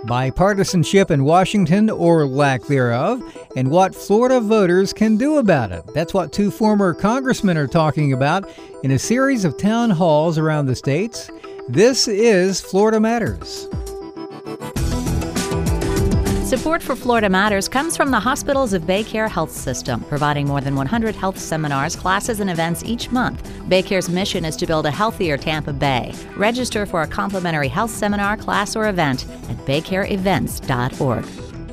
bipartisanship in Washington or lack thereof, and what Florida voters can do about it. That's what two former congressmen are talking about in a series of town halls around the states. This is Florida Matters. Support for Florida Matters comes from the Hospitals of BayCare Health System, providing more than 100 health seminars, classes, and events each month. BayCare's mission is to build a healthier Tampa Bay. Register for a complimentary health seminar, class, or event at baycareevents.org.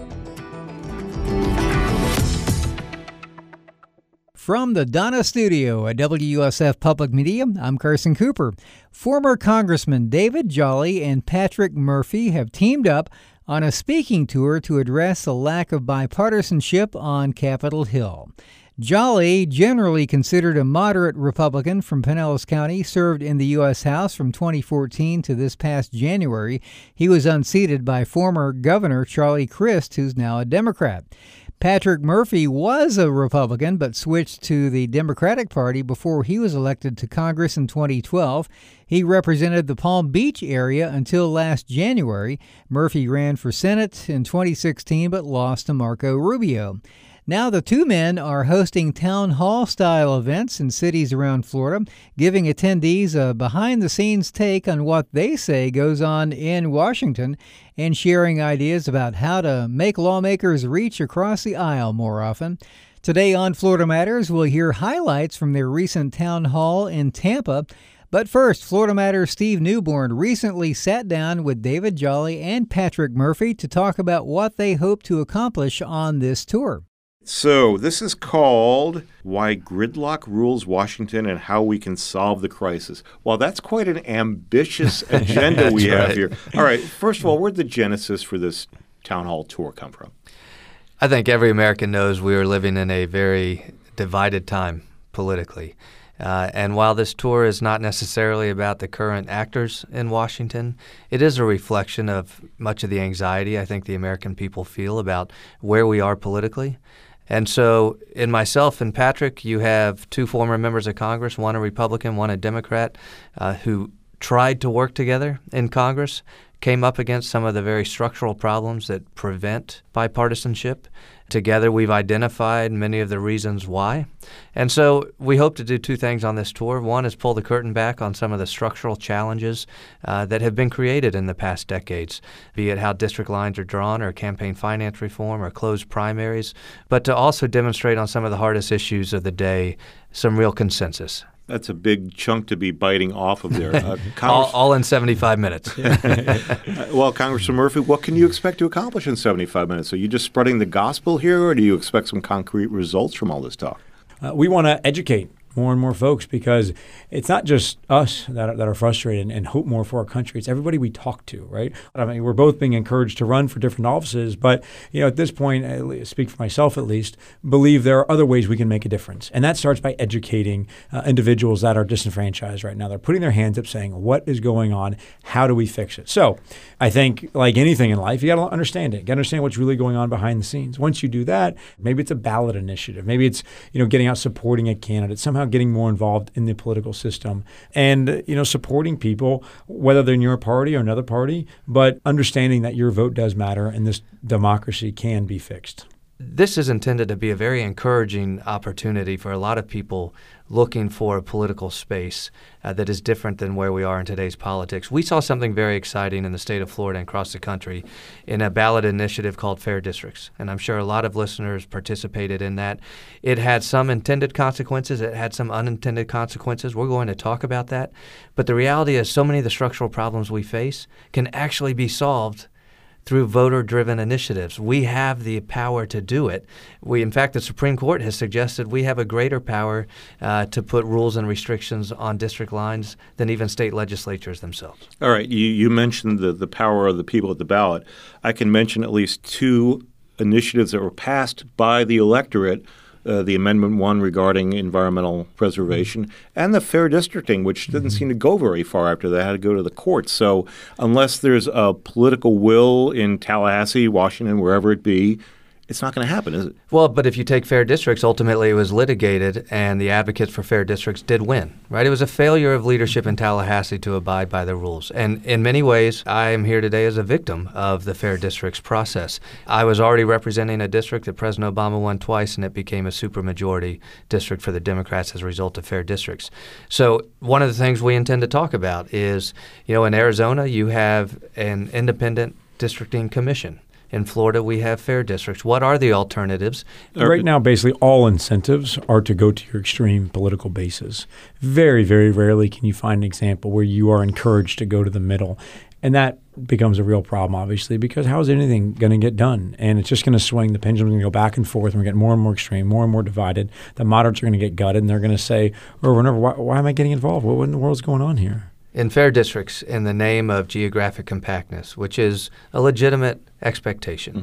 From the Donna Studio at WUSF Public Media, I'm Carson Cooper. Former Congressman David Jolly and Patrick Murphy have teamed up on a speaking tour to address the lack of bipartisanship on Capitol Hill. Jolly, generally considered a moderate Republican from Pinellas County, served in the U.S. House from 2014 to this past January. He was unseated by former Governor Charlie Crist, who's now a Democrat. Patrick Murphy was a Republican but switched to the Democratic Party before he was elected to Congress in 2012. He represented the Palm Beach area until last January. Murphy ran for Senate in 2016 but lost to Marco Rubio. Now the two men are hosting town hall-style events in cities around Florida, giving attendees a behind-the-scenes take on what they say goes on in Washington and sharing ideas about how to make lawmakers reach across the aisle more often. Today on Florida Matters, we'll hear highlights from their recent town hall in Tampa. But first, Florida Matters' Steve Newborn recently sat down with David Jolly and Patrick Murphy to talk about what they hope to accomplish on this tour. So this is called Why Gridlock Rules Washington and How We Can Solve the Crisis. Well, that's quite an ambitious agenda we have here. All right, first of all, where'd the genesis for this town hall tour come from? I think every American knows we are living in a very divided time politically. And while this tour is not necessarily about the current actors in Washington, it is a reflection of much of the anxiety I think the American people feel about where we are politically. And so in myself and Patrick, you have two former members of Congress, one a Republican, one a Democrat, who tried to work together in Congress, came up against some of the very structural problems that prevent bipartisanship. Together, we've identified many of the reasons why. And so we hope to do two things on this tour. One is pull the curtain back on some of the structural challenges that have been created in the past decades, be it how district lines are drawn or campaign finance reform or closed primaries, but to also demonstrate on some of the hardest issues of the day some real consensus. That's a big chunk to be biting off of there. All in 75 minutes. Well, Congressman Murphy, what can you expect to accomplish in 75 minutes? Are you just spreading the gospel here, or do you expect some concrete results from all this talk? We want to educate more and more folks, because it's not just us that are frustrated and hope more for our country. It's everybody we talk to, right? I mean, we're both being encouraged to run for different offices, but at this point, I speak for myself at least, believe there are other ways we can make a difference. And that starts by educating individuals that are disenfranchised right now. They're putting their hands up saying, what is going on? How do we fix it? So I think like anything in life, you got to understand it. You got to understand what's really going on behind the scenes. Once you do that, maybe it's a ballot initiative. Maybe it's, getting out supporting a candidate, somehow getting more involved in the political system and, supporting people, whether they're in your party or another party, but understanding that your vote does matter and this democracy can be fixed. This is intended to be a very encouraging opportunity for a lot of people looking for a political space that is different than where we are in today's politics. We saw something very exciting in the state of Florida and across the country in a ballot initiative called Fair Districts, and I'm sure a lot of listeners participated in that. It had some intended consequences. It had some unintended consequences. We're going to talk about that. But the reality is so many of the structural problems we face can actually be solved through voter-driven initiatives. We have the power to do it. In fact, the Supreme Court has suggested we have a greater power to put rules and restrictions on district lines than even state legislatures themselves. All right. You mentioned the power of the people at the ballot. I can mention at least two initiatives that were passed by the electorate, the Amendment 1 regarding environmental preservation, and the fair districting, which didn't seem to go very far after that, had to go to the courts. So unless there's a political will in Tallahassee, Washington, wherever it be, it's not going to happen, is it? Well, but if you take fair districts, ultimately it was litigated and the advocates for fair districts did win, right? It was a failure of leadership in Tallahassee to abide by the rules. And in many ways, I am here today as a victim of the fair districts process. I was already representing a district that President Obama won twice, and it became a supermajority district for the Democrats as a result of fair districts. So one of the things we intend to talk about is, in Arizona, you have an independent districting commission. In Florida, we have fair districts. What are the alternatives? Right now, basically all incentives are to go to your extreme political bases. Very, very rarely can you find an example where you are encouraged to go to the middle. And that becomes a real problem, obviously, because how is anything going to get done? And it's just going to swing. The pendulum's going to go back and forth, and we're getting more and more extreme, more and more divided. The moderates are going to get gutted, and they're going to say over and over, why am I getting involved? What in the world is going on here? In fair districts, in the name of geographic compactness, which is a legitimate expectation,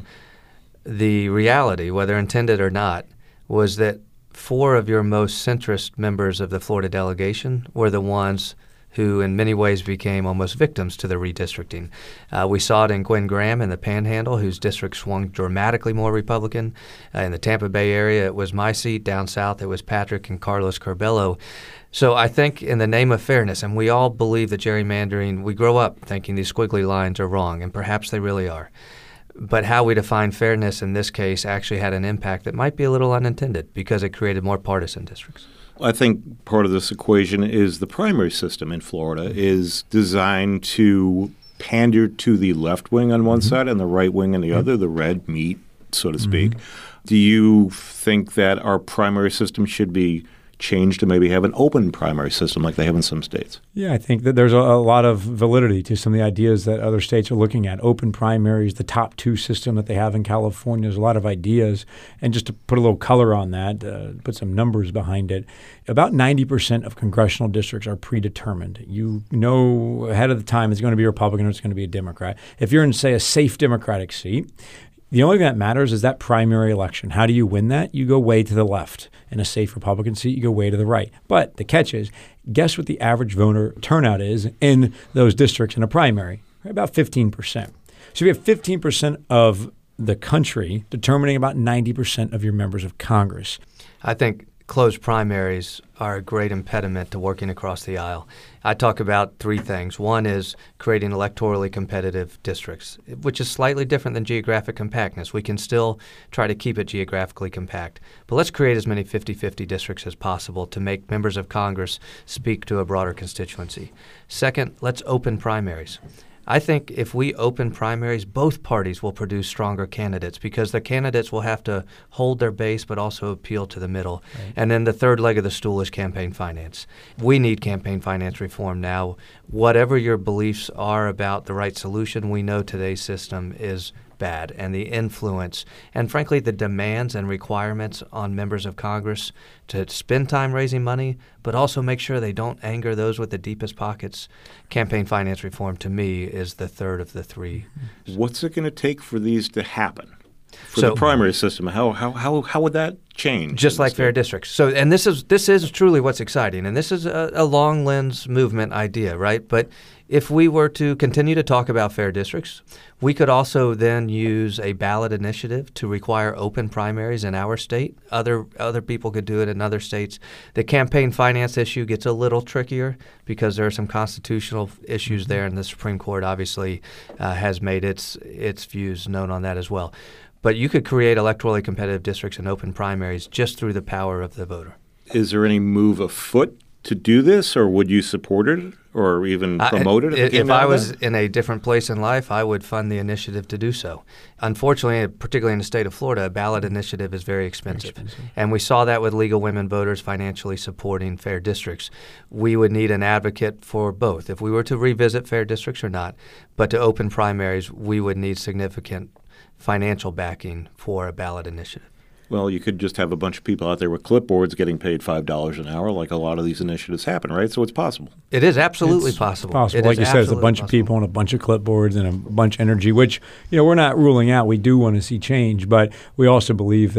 the reality, whether intended or not, was that 4 of your most centrist members of the Florida delegation were the ones who in many ways became almost victims to the redistricting. We saw it in Gwen Graham in the Panhandle, whose district swung dramatically more Republican. In the Tampa Bay area, it was my seat. Down south, it was Patrick and Carlos Curbelo. So I think in the name of fairness, and we all believe that gerrymandering, we grow up thinking these squiggly lines are wrong, and perhaps they really are. But how we define fairness in this case actually had an impact that might be a little unintended because it created more partisan districts. I think part of this equation is the primary system in Florida is designed to pander to the left wing on one side and the right wing on the other, the red meat, so to speak. Do you think that our primary system should be changed to maybe have an open primary system like they have in some states? Yeah, I think that there's a lot of validity to some of the ideas that other states are looking at. Open primaries, the top 2 system that they have in California, there's a lot of ideas. And just to put a little color on that, put some numbers behind it, about 90% of congressional districts are predetermined. You know ahead of the time it's going to be a Republican or it's going to be a Democrat. If you're in, say, a safe Democratic seat, the only thing that matters is that primary election. How do you win that? You go way to the left. In a safe Republican seat, you go way to the right. But the catch is, guess what the average voter turnout is in those districts in a primary? About 15%. So we have 15% of the country determining about 90% of your members of Congress. I think closed primaries are a great impediment to working across the aisle. I talk about 3 things. One is creating electorally competitive districts, which is slightly different than geographic compactness. We can still try to keep it geographically compact. But let's create as many 50-50 districts as possible to make members of Congress speak to a broader constituency. Second, let's open primaries. I think if we open primaries, both parties will produce stronger candidates because the candidates will have to hold their base but also appeal to the middle. Right. And then the third leg of the stool is campaign finance. We need campaign finance reform now. Whatever your beliefs are about the right solution, we know today's system is bad, and the influence and, frankly, the demands and requirements on members of Congress to spend time raising money, but also make sure they don't anger those with the deepest pockets. Campaign finance reform, to me, is the third of the 3. What's it going to take for these to happen? For the primary system, how would that change? Just like fair districts. So, and this is truly what's exciting, and this is a long lens movement idea, right? But if we were to continue to talk about fair districts, we could also then use a ballot initiative to require open primaries in our state. Other people could do it in other states. The campaign finance issue gets a little trickier because there are some constitutional issues there, and the Supreme Court obviously has made its views known on that as well. But you could create electorally competitive districts and open primaries just through the power of the voter. Is there any move afoot to do this, or would you support it or even promote it? If I was in a different place in life, I would fund the initiative to do so. Unfortunately, particularly in the state of Florida, a ballot initiative is very expensive. And we saw that with Legal Women Voters financially supporting fair districts. We would need an advocate for both. If we were to revisit fair districts or not, but to open primaries, we would need significant financial backing for a ballot initiative. Well, you could just have a bunch of people out there with clipboards getting paid $5 an hour like a lot of these initiatives happen, right? So it's possible. It is absolutely possible. Like you said, it's a bunch of people and a bunch of clipboards and a bunch of energy, which we're not ruling out. We do want to see change, but we also believe that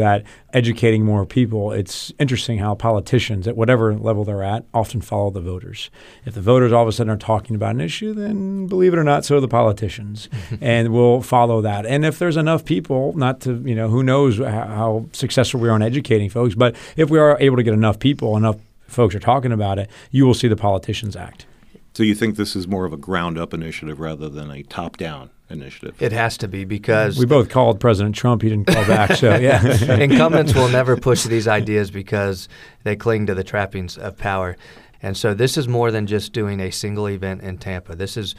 educating more people. It's interesting how politicians, at whatever level they're at, often follow the voters. If the voters all of a sudden are talking about an issue, then believe it or not, so are the politicians, and we'll follow that. And if there's enough people, not to, who knows how successful we are in educating folks, but if we are able to get enough people, enough folks are talking about it, you will see the politicians act. So you think this is more of a ground-up initiative rather than a top-down initiative? It has to be, because we both called President Trump. He didn't call back. So yeah, incumbents will never push these ideas because they cling to the trappings of power. And so this is more than just doing a single event in Tampa.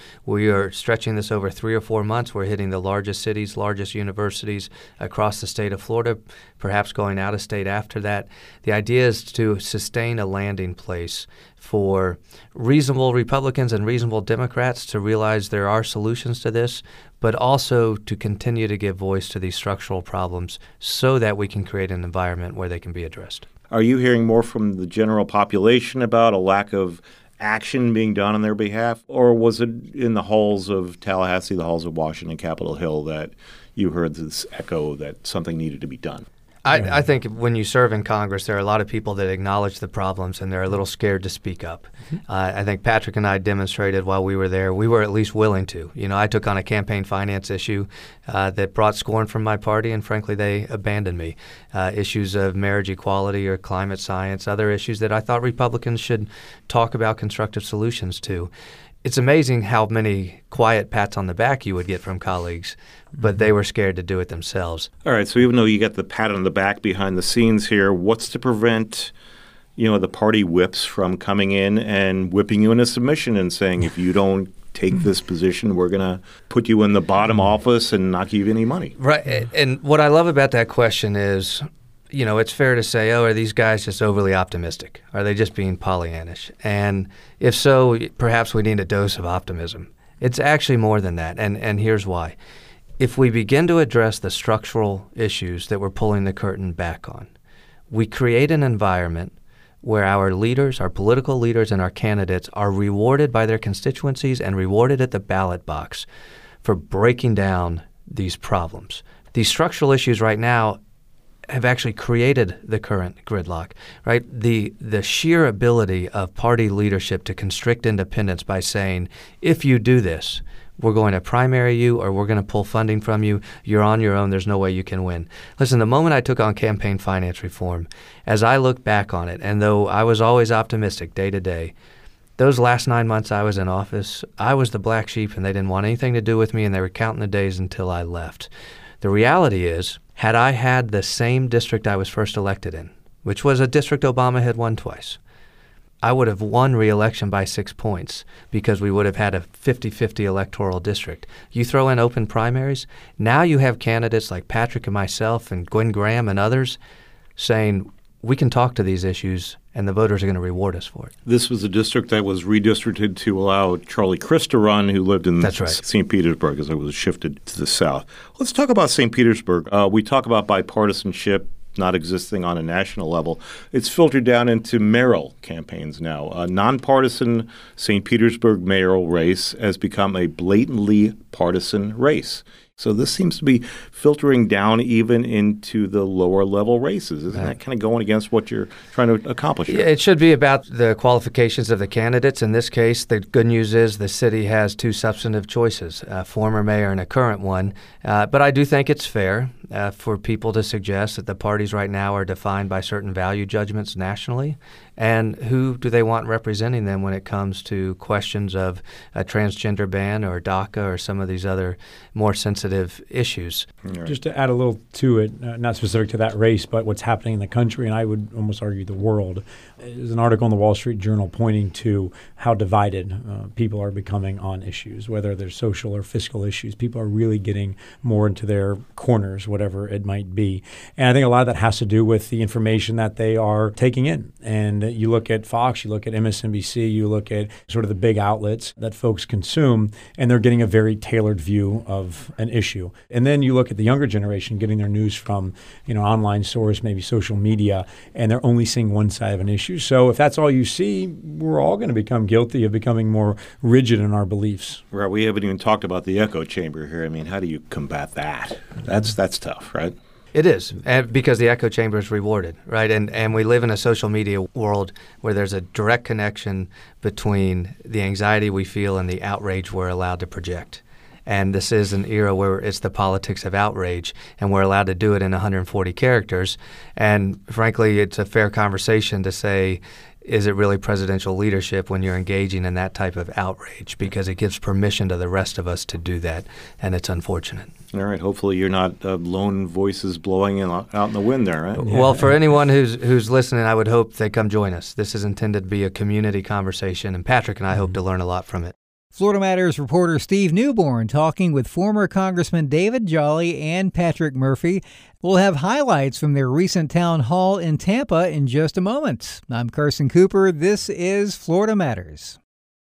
We are stretching this over 3 or 4 months. We're hitting the largest cities, largest universities across the state of Florida, perhaps going out of state after that. The idea is to sustain a landing place for reasonable Republicans and reasonable Democrats to realize there are solutions to this, but also to continue to give voice to these structural problems so that we can create an environment where they can be addressed. Are you hearing more from the general population about a lack of action being done on their behalf? Or was it in the halls of Tallahassee, the halls of Washington, Capitol Hill, that you heard this echo that something needed to be done? I think when you serve in Congress, there are a lot of people that acknowledge the problems and they're a little scared to speak up. I think Patrick and I demonstrated while we were there, we were at least willing to. I took on a campaign finance issue that brought scorn from my party, and frankly, they abandoned me. Issues of marriage equality or climate science, other issues that I thought Republicans should talk about constructive solutions to. It's amazing how many quiet pats on the back you would get from colleagues, but they were scared to do it themselves. All right, so even though you get the pat on the back behind the scenes here, what's to prevent, the party whips from coming in and whipping you into submission and saying, if you don't take this position, we're going to put you in the bottom office and not give you any money? Right, and what I love about that question is, it's fair to say, are these guys just overly optimistic? Are they just being Pollyannish? And if so, perhaps we need a dose of optimism. It's actually more than that, and here's why. If we begin to address the structural issues that we're pulling the curtain back on, we create an environment where our leaders, our political leaders, and our candidates are rewarded by their constituencies and rewarded at the ballot box for breaking down these problems. These structural issues right now have actually created the current gridlock, right? The sheer ability of party leadership to constrict independence by saying, if you do this, we're going to primary you or we're going to pull funding from you. You're on your own. There's no way you can win. Listen, the moment I took on campaign finance reform, as I look back on it, and though I was always optimistic day to day, those last 9 months I was in office, I was the black sheep and they didn't want anything to do with me and they were counting the days until I left. The reality is, had I had the same district I was first elected in, which was a district Obama had won twice, I would have won re-election by 6 points because we would have had a 50-50 electoral district. You throw in open primaries, now you have candidates like Patrick and myself and Gwen Graham and others saying, we can talk to these issues and the voters are going to reward us for it. This was a district that was redistricted to allow Charlie Crist to run, who lived in St. Petersburg, as it was shifted to the south. Let's talk about St. Petersburg. We talk about bipartisanship not existing on a national level. It's filtered down into mayoral campaigns now. A nonpartisan St. Petersburg mayoral race has become a blatantly partisan race. So this seems to be filtering down even into the lower level races. Isn't that kind of going against what you're trying to accomplish here? It should be about the qualifications of the candidates. In this case, the good news is the city has two substantive choices, a former mayor and a current one. But I do think it's fair for people to suggest that the parties right now are defined by certain value judgments nationally. And who do they want representing them when it comes to questions of a transgender ban or DACA or some of these other more sensitive issues? Right. Just to add a little to it, not specific to that race, but what's happening in the country, and I would almost argue the world, is an article in the Wall Street Journal pointing to how divided people are becoming on issues, whether they're social or fiscal issues. People are really getting more into their corners, whatever it might be. And I think a lot of that has to do with the information that they are taking in. And you look at Fox, you look at MSNBC, you look at sort of the big outlets that folks consume, and they're getting a very tailored view of an issue. And then you look at the younger generation getting their news from, online source, maybe social media, and they're only seeing one side of an issue. So if that's all you see, we're all going to become guilty of becoming more rigid in our beliefs. Right. We haven't even talked about the echo chamber here. I mean, how do you combat that? That's tough, right? It is, and because the echo chamber is rewarded, right? And we live in a social media world where there's a direct connection between the anxiety we feel and the outrage we're allowed to project. And this is an era where it's the politics of outrage, and we're allowed to do it in 140 characters. And frankly, it's a fair conversation to say, is it really presidential leadership when you're engaging in that type of outrage? Because it gives permission to the rest of us to do that, and it's unfortunate. All right. Hopefully you're not lone voices blowing out in the wind there, right? Well, for anyone who's listening, I would hope they come join us. This is intended to be a community conversation, and Patrick and I hope to learn a lot from it. Florida Matters reporter Steve Newborn talking with former Congressman David Jolly and Patrick Murphy. We'll have highlights from their recent town hall in Tampa in just a moment. I'm Carson Cooper. This is Florida Matters.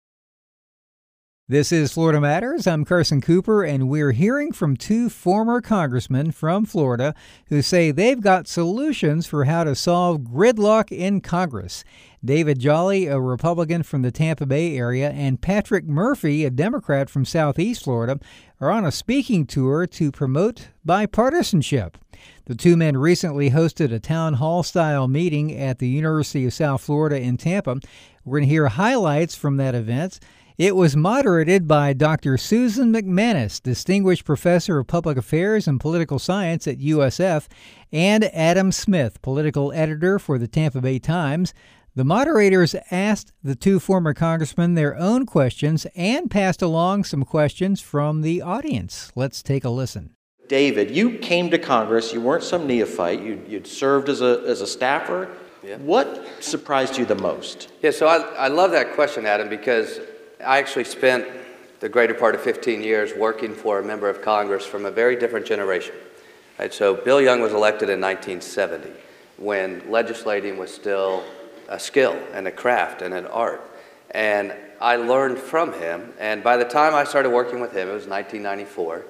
This is Florida Matters. I'm Carson Cooper, and we're hearing from two former congressmen from Florida who say they've got solutions for how to solve gridlock in Congress. David Jolly, a Republican from the Tampa Bay area, and Patrick Murphy, a Democrat from Southeast Florida, are on a speaking tour to promote bipartisanship. The two men recently hosted a town hall-style meeting at the University of South Florida in Tampa. We're going to hear highlights from that event. It was moderated by Dr. Susan McManus, Distinguished Professor of Public Affairs and Political Science at USF, and Adam Smith, Political Editor for the Tampa Bay Times. The moderators asked the two former congressmen their own questions and passed along some questions from the audience. Let's take a listen. David, you came to Congress. You weren't some neophyte. You'd served as a staffer. Yeah. What surprised you the most? Yeah, so I love that question, Adam, because I actually spent the greater part of 15 years working for a member of Congress from a very different generation. Right, so Bill Young was elected in 1970 when legislating was still a skill and a craft and an art. And I learned from him, and by the time I started working with him, it was 1994,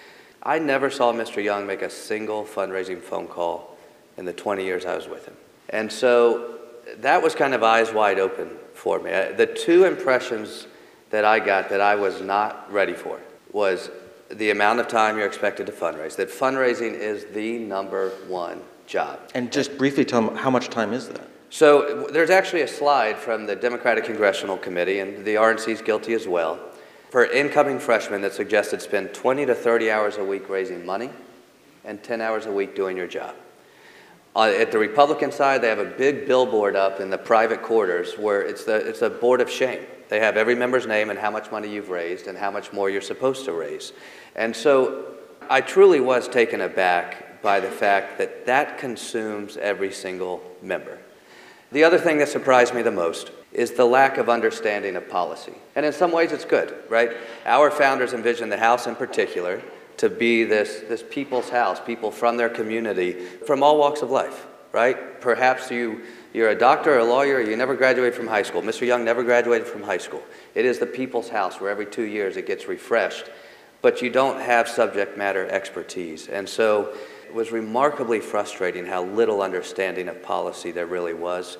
I never saw Mr. Young make a single fundraising phone call in the 20 years I was with him. And so that was kind of eyes wide open for me. The two impressions that I got that I was not ready for was the amount of time you're expected to fundraise, that fundraising is the number one job. And just briefly tell them, how much time is that? So there's actually a slide from the Democratic Congressional Committee, and the RNC is guilty as well, for incoming freshmen that suggested spend 20 to 30 hours a week raising money and 10 hours a week doing your job. At the Republican side, they have a big billboard up in the private quarters where it's a board of shame. They have every member's name and how much money you've raised and how much more you're supposed to raise. And so I truly was taken aback by the fact that that consumes every single member. The other thing that surprised me the most is the lack of understanding of policy. And in some ways it's good, right? Our founders envisioned the House in particular to be this people's house, people from their community, from all walks of life, right? Perhaps you're a doctor or a lawyer, or you never graduated from high school. Mr. Young never graduated from high school. It is the people's house where every 2 years it gets refreshed, but you don't have subject matter expertise. And so it was remarkably frustrating how little understanding of policy there really was.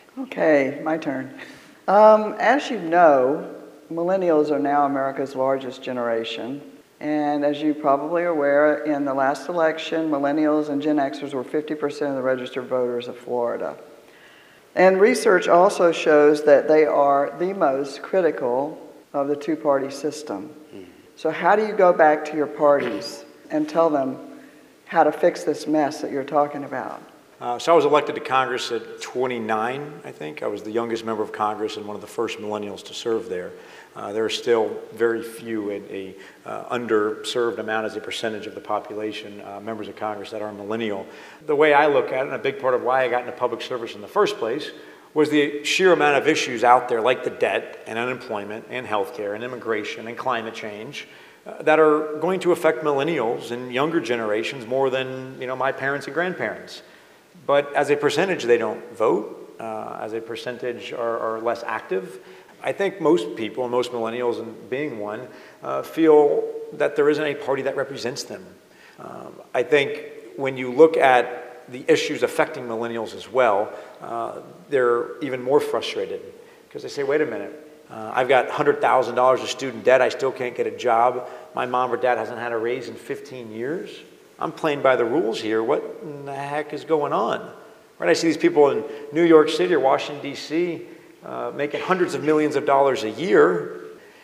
Okay, my turn. As you know, millennials are now America's largest generation. And as you probably are aware, in the last election, millennials and Gen Xers were 50% of the registered voters of Florida. And research also shows that they are the most critical of the two-party system. So how do you go back to your parties and tell them how to fix this mess that you're talking about? So I was elected to Congress at 29, I think. I was the youngest member of Congress and one of the first millennials to serve there. There are still very few, a underserved amount as a percentage of the population, members of Congress that are millennial. The way I look at it, and a big part of why I got into public service in the first place, was the sheer amount of issues out there like the debt and unemployment and healthcare and immigration and climate change that are going to affect millennials and younger generations more than my parents and grandparents. But as a percentage, they don't vote. As a percentage, are less active. I think most people, and most millennials, and being one, feel that there isn't a party that represents them. I think when you look at the issues affecting millennials as well, they're even more frustrated because they say, wait a minute, I've got $100,000 of student debt, I still can't get a job, my mom or dad hasn't had a raise in 15 years. I'm playing by the rules here. What in the heck is going on? Right? I see these people in New York City or Washington, D.C., making hundreds of millions of dollars a year,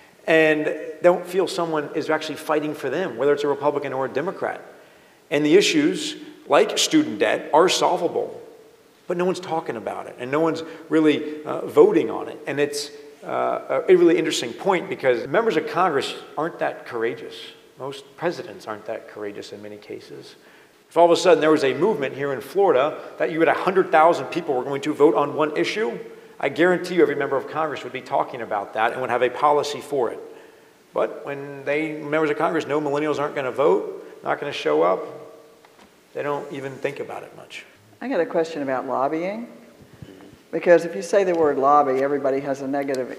and don't feel someone is actually fighting for them, whether it's a Republican or a Democrat. And the issues, like student debt, are solvable, but no one's talking about it, and no one's really voting on it. And it's a really interesting point because members of Congress aren't that courageous. Most presidents aren't that courageous in many cases. If all of a sudden there was a movement here in Florida that you had 100,000 people were going to vote on one issue, I guarantee you every member of Congress would be talking about that and would have a policy for it. But when members of Congress know millennials aren't going to vote, not going to show up, they don't even think about it much. I got a question about lobbying. Because if you say the word lobby, everybody has a negative,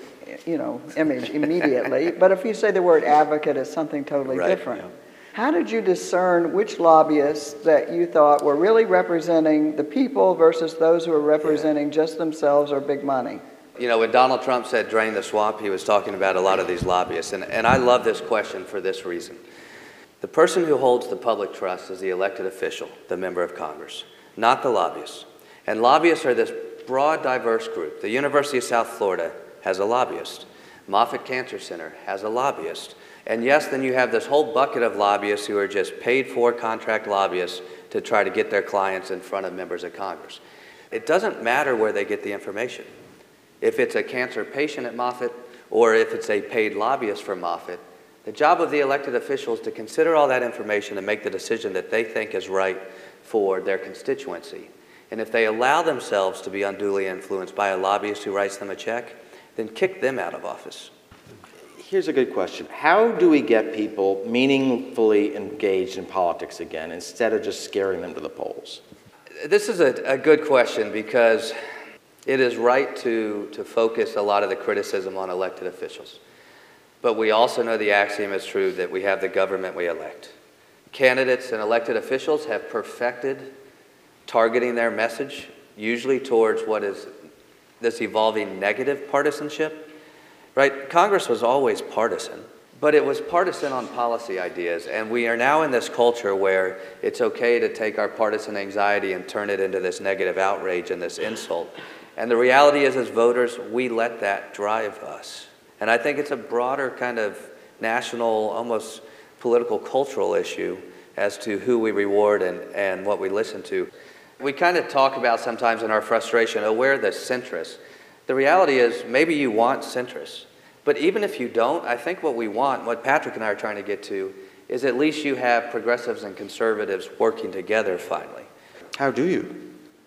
image immediately. But if you say the word advocate, it's something totally different. Yeah. How did you discern which lobbyists that you thought were really representing the people versus those who were representing just themselves or big money? When Donald Trump said drain the swamp, he was talking about a lot of these lobbyists. And I love this question for this reason. The person who holds the public trust is the elected official, the member of Congress, not the lobbyists. And lobbyists are this broad, diverse group. The University of South Florida has a lobbyist. Moffitt Cancer Center has a lobbyist. And yes, then you have this whole bucket of lobbyists who are just paid for contract lobbyists to try to get their clients in front of members of Congress. It doesn't matter where they get the information. If it's a cancer patient at Moffitt or if it's a paid lobbyist for Moffitt, the job of the elected officials is to consider all that information and make the decision that they think is right for their constituency. And if they allow themselves to be unduly influenced by a lobbyist who writes them a check, then kick them out of office. Here's a good question. How do we get people meaningfully engaged in politics again instead of just scaring them to the polls? This is a good question because it is right to focus a lot of the criticism on elected officials. But we also know the axiom is true that we have the government we elect. Candidates and elected officials have perfected targeting their message, usually towards what is this evolving negative partisanship. Right? Congress was always partisan, but it was partisan on policy ideas, and we are now in this culture where it's okay to take our partisan anxiety and turn it into this negative outrage and this insult. And the reality is, as voters, we let that drive us. And I think it's a broader kind of national, almost political, cultural issue as to who we reward and what we listen to. We kind of talk about sometimes in our frustration, where are the centrists? The reality is maybe you want centrists, but even if you don't, I think what we want, what Patrick and I are trying to get to, is at least you have progressives and conservatives working together finally. How do you?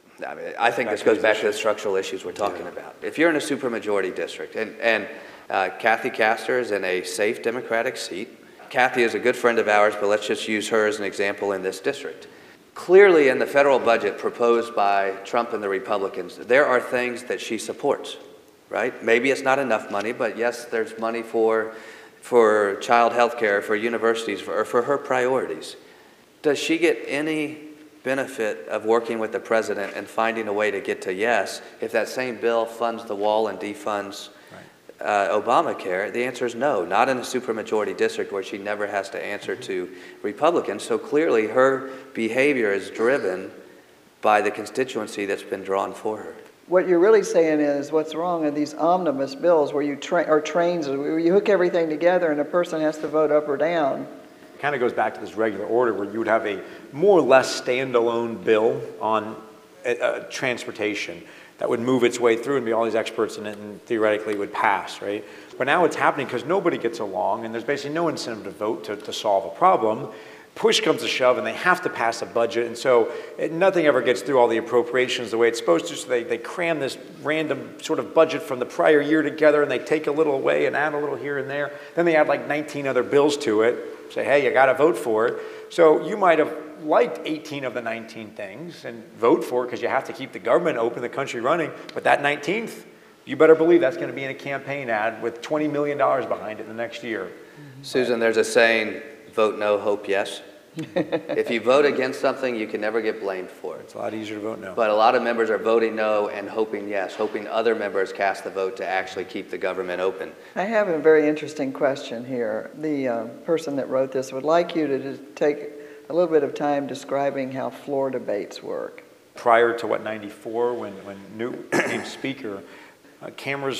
I think this goes back to the structural issues we're talking about. If you're in a supermajority district, and Kathy Castor is in a safe Democratic seat. Kathy is a good friend of ours, but let's just use her as an example in this district. Clearly, in the federal budget proposed by Trump and the Republicans, there are things that she supports, right? Maybe it's not enough money, but yes, there's money for child health care, for universities, for her priorities. Does she get any benefit of working with the president and finding a way to get to yes if that same bill funds the wall and defunds Obamacare? The answer is no, not in a supermajority district where she never has to answer to Republicans. So clearly her behavior is driven by the constituency that's been drawn for her. What you're really saying is what's wrong are these omnibus bills where you or trains where you hook everything together and a person has to vote up or down. It kind of goes back to this regular order where you would have a more or less standalone bill on transportation that would move its way through and be all these experts in it and theoretically would pass, right? But now it's happening because nobody gets along and there's basically no incentive to vote to solve a problem. Push comes to shove and they have to pass a budget, and so nothing ever gets through all the appropriations the way it's supposed to, so they cram this random sort of budget from the prior year together and they take a little away and add a little here and there. Then they add like 19 other bills to it, say, hey, you got to vote for it. So you might have liked 18 of the 19 things and vote for it because you have to keep the government open, the country running, but that 19th, you better believe that's going to be in a campaign ad with $20 million behind it the next year. Susan, there's a saying, vote no, hope yes. If you vote against something, you can never get blamed for it. It's a lot easier to vote no. But a lot of members are voting no and hoping yes, hoping other members cast the vote to actually keep the government open. I have a very interesting question here. The person that wrote this would like you to take a little bit of time describing how floor debates work. Prior to 94, when Newt became Speaker, cameras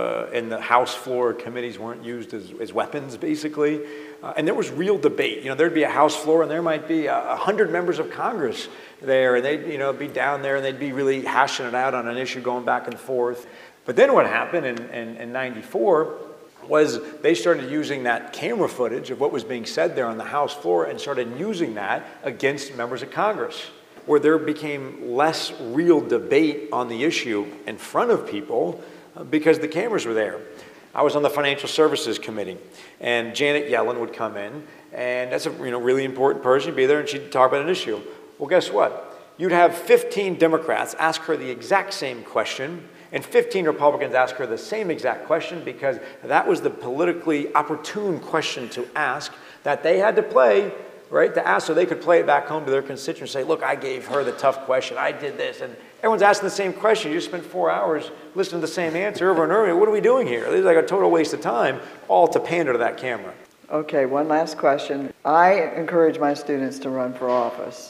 in the House floor committees weren't used as weapons, basically. And there was real debate. There'd be a House floor, and there might be 100 members of Congress there, and they'd be down there, and they'd be really hashing it out on an issue, going back and forth. But then what happened in 94 was they started using that camera footage of what was being said there on the House floor and started using that against members of Congress, where there became less real debate on the issue in front of people because the cameras were there. I was on the Financial Services Committee, and Janet Yellen would come in, and that's a really important person. She'd be there, and she'd talk about an issue. Well, guess what? You'd have 15 Democrats ask her the exact same question, and 15 Republicans ask her the same exact question, because that was the politically opportune question to ask that they had to play, right, to ask so they could play it back home to their constituents and say, look, I gave her the tough question, I did this, and everyone's asking the same question. You just spent 4 hours listening to the same answer over and over. What are we doing here? This is like a total waste of time, all to pander to that camera. Okay, one last question. I encourage my students to run for office.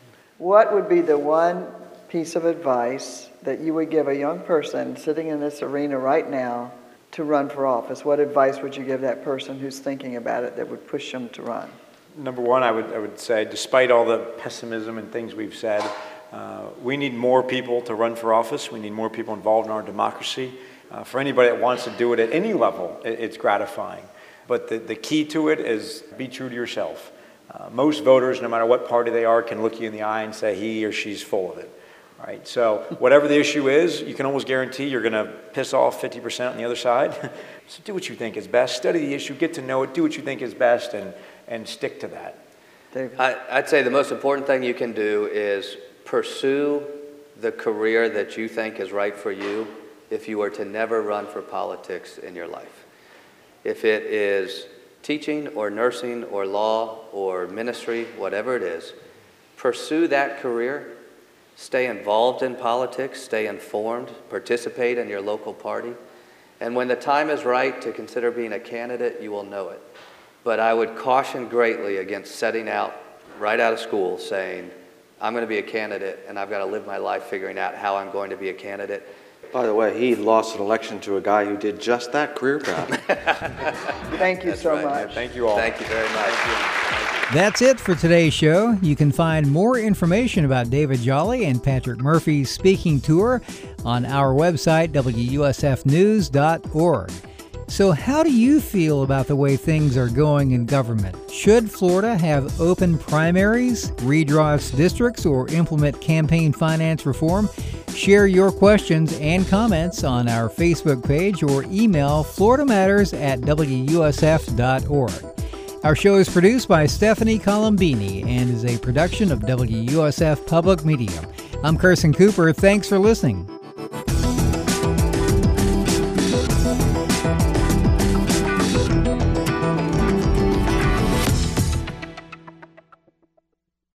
What would be the one piece of advice that you would give a young person sitting in this arena right now to run for office? What advice would you give that person who's thinking about it that would push them to run? Number one, I would say, despite all the pessimism and things we've said, we need more people to run for office. We need more people involved in our democracy. For anybody that wants to do it at any level, it's gratifying. But the key to it is be true to yourself. Most voters, no matter what party they are, can look you in the eye and say he or she's full of it. Right? So whatever the issue is, you can almost guarantee you're going to piss off 50% on the other side. So do what you think is best. Study the issue, get to know it, do what you think is best, and stick to that. Dave? I'd say the most important thing you can do is pursue the career that you think is right for you if you were to never run for politics in your life. If it is teaching or nursing or law or ministry, whatever it is, pursue that career. Stay involved in politics, stay informed, participate in your local party. And when the time is right to consider being a candidate, you will know it. But I would caution greatly against setting out right out of school saying, I'm going to be a candidate and I've got to live my life figuring out how I'm going to be a candidate. By the way, he lost an election to a guy who did just that career path. Thank you so much. Yeah, thank you all. Thank you very much. That's it for today's show. You can find more information about David Jolly and Patrick Murphy's speaking tour on our website, WUSFnews.org. So how do you feel about the way things are going in government? Should Florida have open primaries, redraw its districts, or implement campaign finance reform? Share your questions and comments on our Facebook page or email floridamatters@WUSF.org. Our show is produced by Stephanie Colombini and is a production of WUSF Public Media. I'm Carson Cooper. Thanks for listening.